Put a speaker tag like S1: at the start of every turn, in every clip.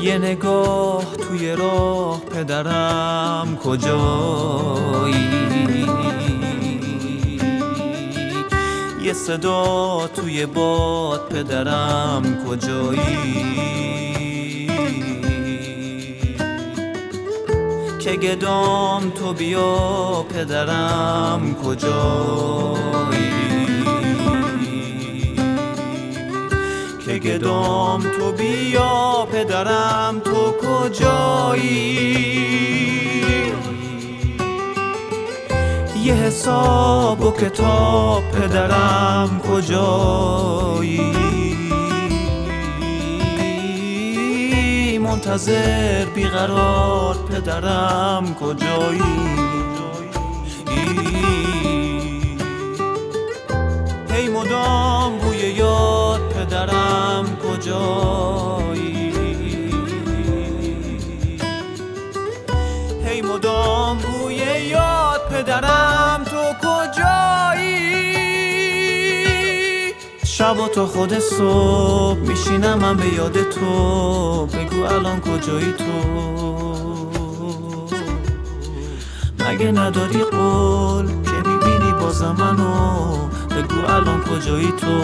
S1: یه نگاه توی راه پدرم کجایی، یه صدا توی باد پدرم کجایی، که گدام تو بیا پدرم کجایی، که گدام تو بیا پدرم تو کجایی. یه حساب و کتاب پدرم کجایی، منتظر بیقرار پدرم کجایی. هی مدام بوی یاد پدرم کجایی، هی مدام بوی یاد پدرم تو کجایی. شب و تا خود صبح میشینم من به یاد تو، بگو الان کجایی تو، مگه نداری قول که میبینی بازم منو، بگو الان کجایی تو.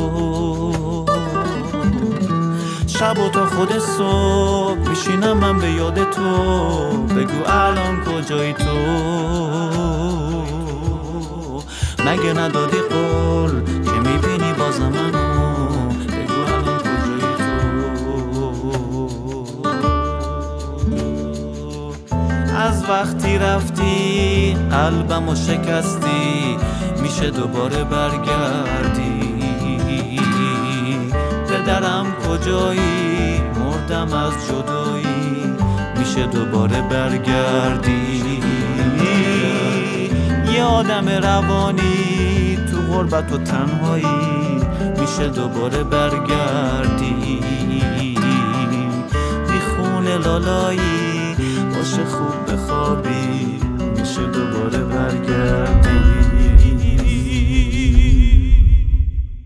S1: شب و تا خود صبح میشینم من به یاد تو، بگو الان کجایی تو، مگه ندادی قول که میبینی بازم منو، بگو الان کجایی تو. از وقتی رفتی قلبمو شکستی، میشه دوباره برگردی، پدرم کجایی، مردم از جدایی، میشه دوباره برگردی. یه آدم روانی تو غربت و تنهایی، میشه دوباره برگردی، بی خونه لالایی، باشه خوب بخوابی، میشه دوباره برگردی.